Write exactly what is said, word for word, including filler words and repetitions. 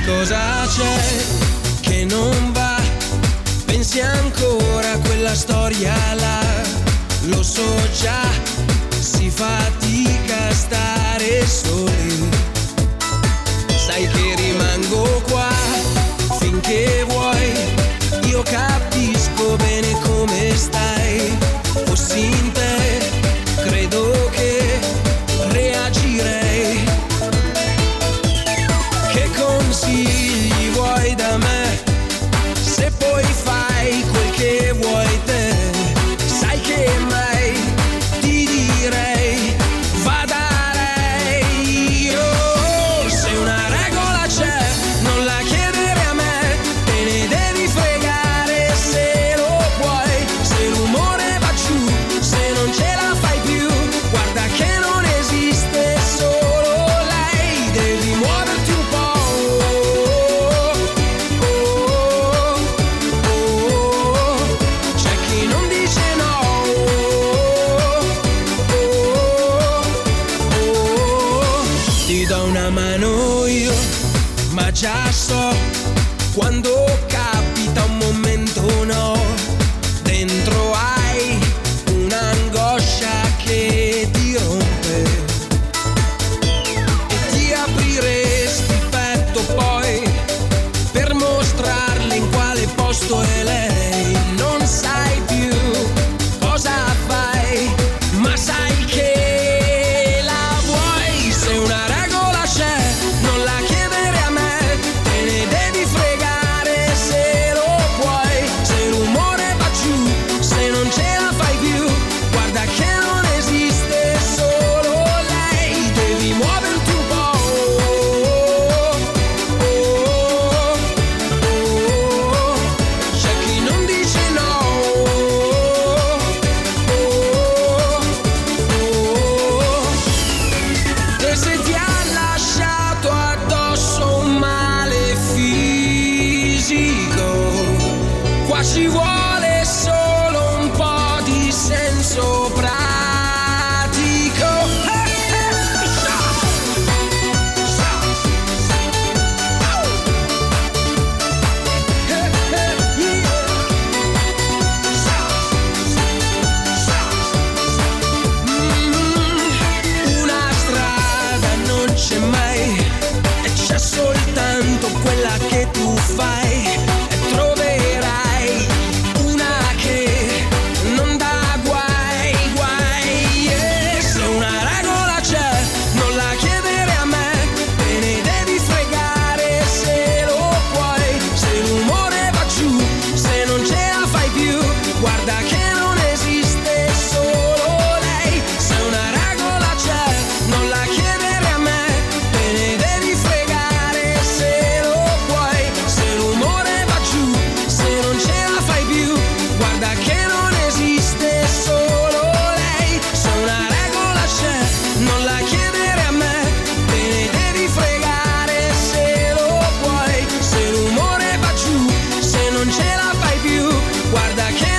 cosa c'è che non va? Pensi ancora a quella storia là? Lo so già, si fatica a stare soli. Sai che rimango qua finché vuoi. Io capisco bene come stai. Fossi in te, credo che reagirei. Che consigli vuoi da me? Se poi fai quel che vuoi te, sai che mai ti direi va da lei. Oh, se una regola c'è, non la chiedere a me, te ne devi fregare se lo puoi. Se l'umore va giù, se non ce la fai più, guarda che non esiste solo lei. Devi muoverti un po'. Ma già so quando capita un momento no, dentro hai un'angoscia che ti rompe e ti apriresti petto poi per mostrarle in quale posto è lei. Non sai più cosa fai, ma sai che la vuoi. Se una regola c'è, non la chiedere a me, te ne devi fregare se lo puoi. Se l'umore va giù, se non ce la fai più, guarda che non esiste solo lei. Devi muoverti un po'. C'è chi non dice no. E se ti ha lasciato addosso un male fisico, qua ci vuole solo un po' di senso pratico. Una strada non c'è mai, e c'è soltanto quella che tu fai, e troverai una che non dà guai, guai. E se una regola c'è, non la chiedere a me, te ne devi fregare se lo puoi. Se l'umore va giù, se non ce la fai più, guarda che non esiste solo lei. Se una regola c'è, non la chiedere a me, te ne devi fregare se lo puoi. Se l'umore va giù, se non ce la fai più, guarda che non esiste solo lei. Se una regola c'è, non la chiedere a me, te ne devi fregare se lo puoi. Se l'umore va giù, se non ce la fai più, guarda che